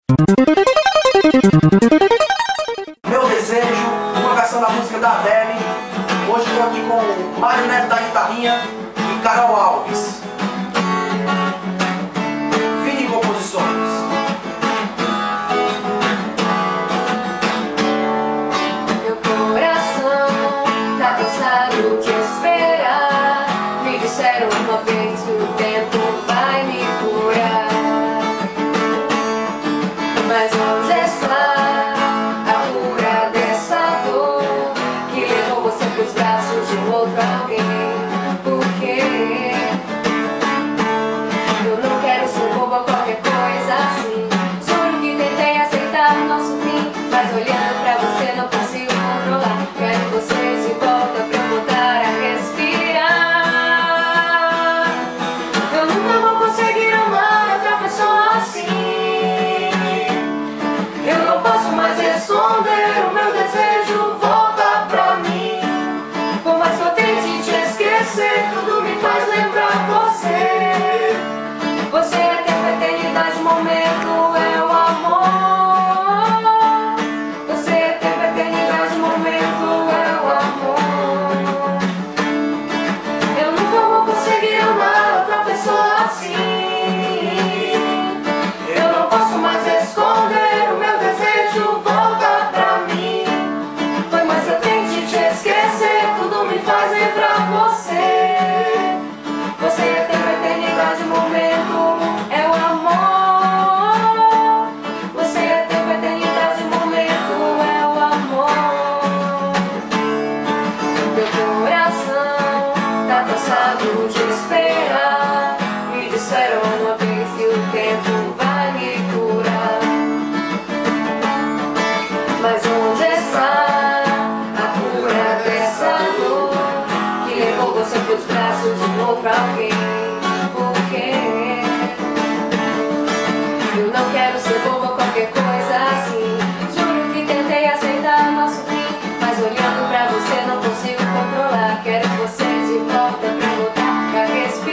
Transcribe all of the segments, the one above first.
Meu Desejo, uma versão da música da Adele. Hoje estou aqui com Mário Neto da guitarrinha e Carol Alves. Vini Composições. Meu coração tá cansado de esperar. Me disseram uma vez que o tempo vai me curar. Mas onde está a cura dessa dor que levou você pros braços de um outro alguém? Por quê? Eu não quero ser boba, qualquer coisa assim. Juro que tentei aceitar o nosso fim, mas olhando pra você não consigo controlar. Quero você de volta pra eu voltar a respirar. Eu nunca vou conseguir amar outra pessoa assim. Eu não posso mais esconder o meu desejo, volta pra mim. Por mais que eu tente te esquecer, tudo me faz lembrar você. Você é tempo, eternidade, momento, é o amor. Você é tempo, eternidade, momento, é o amor. Eu nunca vou conseguir amar outra pessoa assim. Eu não posso mais esconder o meu desejo, volta pra mim. Por mais que eu tente te esquecer, tudo me faz lembrar você. Você é tempo, eternidade, momento, é o amor. Você é tempo, eternidade, momento, é o amor. Meu coração tá cansado de esperar. Me disseram uma vez que o tempo vai me curar. Mas onde está a cura dessa dor que levou você pros braços de um outro alguém? Por quê? Eu não quero ser boba, qualquer coisa assim. Juro que tentei aceitar o nosso fim, mas olhando pra você não consigo controlar. Quero você de volta pra voltar a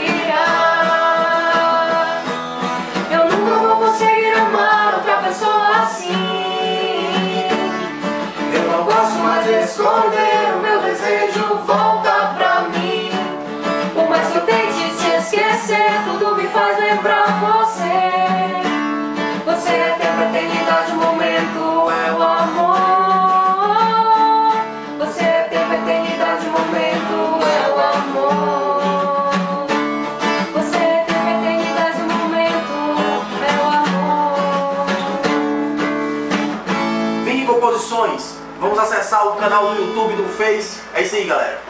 respirar. Eu nunca vou conseguir amar outra pessoa assim. Eu não posso mais esconder o meu desejo, volta pra mim. Por mais que eu tente te esquecer, tudo me faz lembrar você. Você é tempo, eternidade, momento, é o amor. Você é tempo, eternidade, momento, é o amor. Você é tempo, eternidade, momento, é o amor. Vini Composições. Vamos acessar o canal do YouTube, do Face. É isso aí, galera.